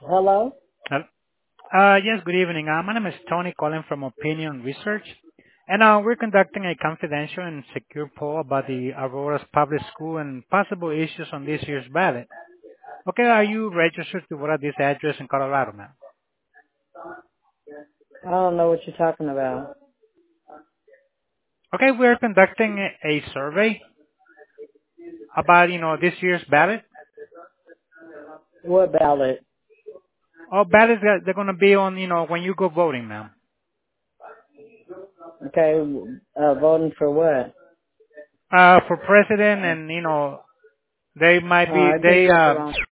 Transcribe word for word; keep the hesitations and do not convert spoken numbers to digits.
Hello? Hel- Uh, yes, good evening. Uh, my name is Tony calling from Opinion Research, and uh, we're conducting a confidential and secure poll about the Aurora's public school and possible issues on this year's ballot. Okay, are you registered to vote at this address in Colorado, ma'am? I don't know what you're talking about. Okay, we're conducting a a survey about, you know, this year's ballot. What ballot? All ballots, that they're going to be on, you know, when you go voting, ma'am. Okay, uh, voting for what? Uh, for president and, you know, they might Oh, be, I think they, that's the uh, wrong